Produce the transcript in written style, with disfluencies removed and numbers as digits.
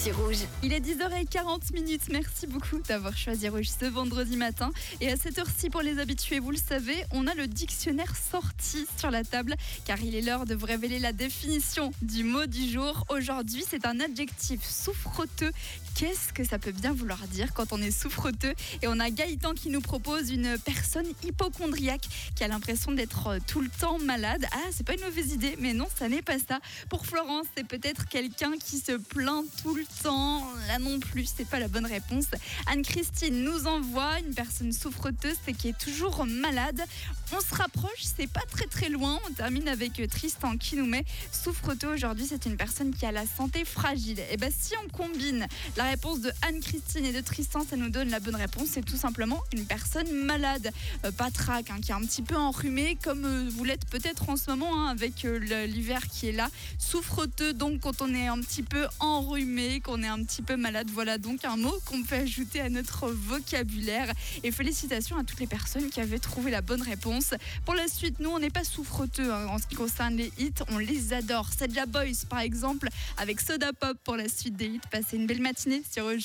sur Rouge. Il est 10h40. Merci beaucoup d'avoir choisi Rouge ce vendredi matin. Et à cette heure-ci, pour les habitués, vous le savez, on a le dictionnaire sorti sur la table car il est l'heure de vous révéler la définition du mot du jour. Aujourd'hui, c'est un adjectif souffreteux. Qu'est-ce que ça peut bien vouloir dire quand on est souffreteux? Et on a Gaëtan qui nous propose une personne hypochondriaque qui a l'impression d'être tout le temps malade. Ah, c'est pas une mauvaise idée, mais non, ça n'est pas ça. Pour Florence, c'est peut-être quelqu'un qui se plaint tout le temps. Là non plus, c'est pas la bonne réponse. Anne-Christine nous envoie une personne souffreteuse, c'est qui est toujours malade. On se rapproche, c'est pas très loin. On termine avec Tristan qui nous met souffreteux aujourd'hui, c'est une personne qui a la santé fragile. Et ben si on combine la réponse de Anne-Christine et de Tristan, ça nous donne la bonne réponse. C'est tout simplement une personne malade, patraque, qui est un petit peu enrhumée, comme vous l'êtes peut-être en ce moment avec l'hiver qui est là. Souffreteux, donc quand on est un petit peu enrhumé, qu'on est un petit peu malade. Voilà donc un mot qu'on peut ajouter à notre vocabulaire. Et félicitations à toutes les personnes qui avaient trouvé la bonne réponse. Pour la suite, nous, on n'est pas souffreteux en ce qui concerne les hits. On les adore. Sedja Boys, par exemple, avec Soda Pop pour la suite des hits. Passez une belle matinée sur Rouge.